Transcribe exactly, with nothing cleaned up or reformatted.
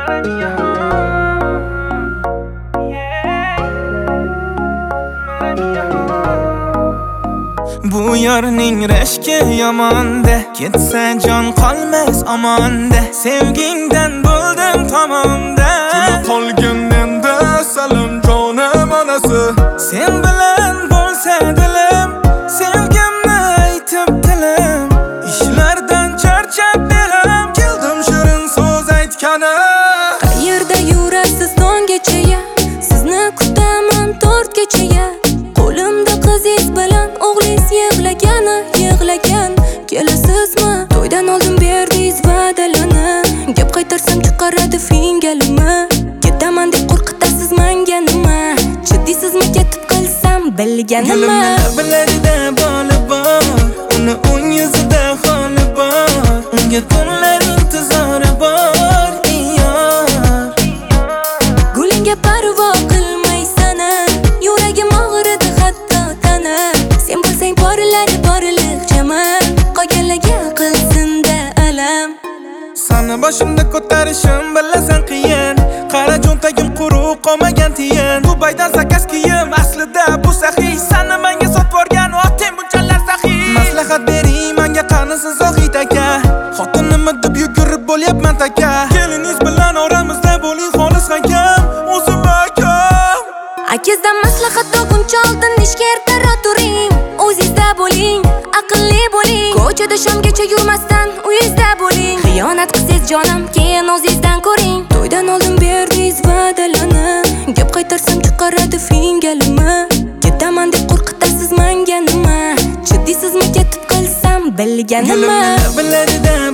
Bu yarning rashki yomonda, ketsa jon qolmas omonda. Sevgingdan bo'ldim tomonda, Kulib qolgin menda salim jonim onasi. Sen bilan bo'lsa dilim, sevgimni aytib tilim. Ishlardan charchab belim, Keldim shirin so'z aytgani. Qayerda yurasiz tonggacha, sizni kutaman to'rtgacha. Qo'limda qizingiz bilan o'g'lingiz yig'lagani, yig'lagan. Kelasizmi? To'ydan oldin berdingiz va'dalarni. Gap qaytarsam chiqaradi fingalimi. Ketaman deb qo'rqitasiz menga nima? Jiddiysizmi ketib qilsam bilganimmi? Lablarida boli bor, uni o'ng yuzida holi bor. Unga tunlar intizori bor, yor. Gulingga parvo qilmaysan, yuragim og'ridi hatto tana. Sen bo'lsang porlari porliqchami, qolganlarga qilsin-da alam. Sani boshimda ko'tarishim bilasan qiyin. Qara cho'ntagim quruq qolmagan tiyin. Dubaydan zakaz kiyim, aslida bu saxiy. Sani menga sotib borgan oting bunchalar saxiy. Maslahat bering menga qanisi Zohid aka. Xotinimni deb yugurib bo'lyapman taka. Keliningiz bilan oramizda bo'ling xolis hakam, o'zim akam. Akizdan maslahat olguncha oldin ishga ertaroq turing. O'zingizda bo'ling, aqlli bo'ling. Ko'chada shomgacha yurmasdan uyingizda bo'ling. Xiyonat qilsangiz jonim, keyin o'zingizdan ko'ring. To'ydan oldin berdingiz va'dalarni. Gap qaytarsam chiqaradi fingalimi. Ketaman deb qo'rqitasiz menga nima? Jiddiysizmi ketib qilsam bilganimmi? Lablarida